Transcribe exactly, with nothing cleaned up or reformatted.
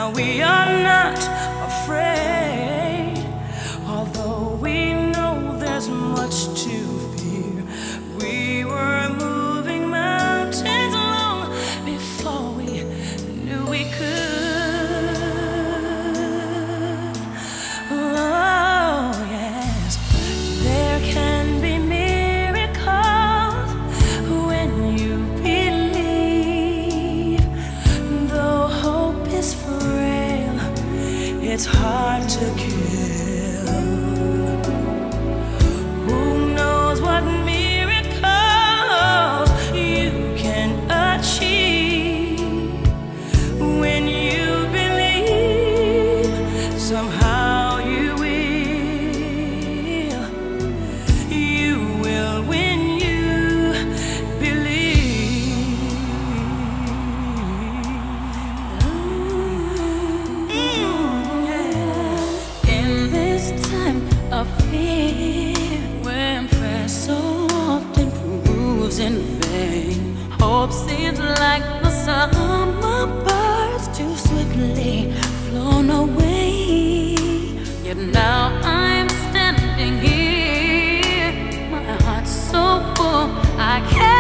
Now we are not afraid, although we know there's much to fear. We were moving mountains long before we knew we could. Oh yes, there can be miracles when you believe. Though hope is frail, it's hard to kill. Who knows what miracles you can achieve when you believe? Somehow you will, you will when you believe. In this time of fear, when prayer so often proves in vain, hope seems like the summer birds too swiftly flown away. Yet now I'm standing here, my heart's so full I can't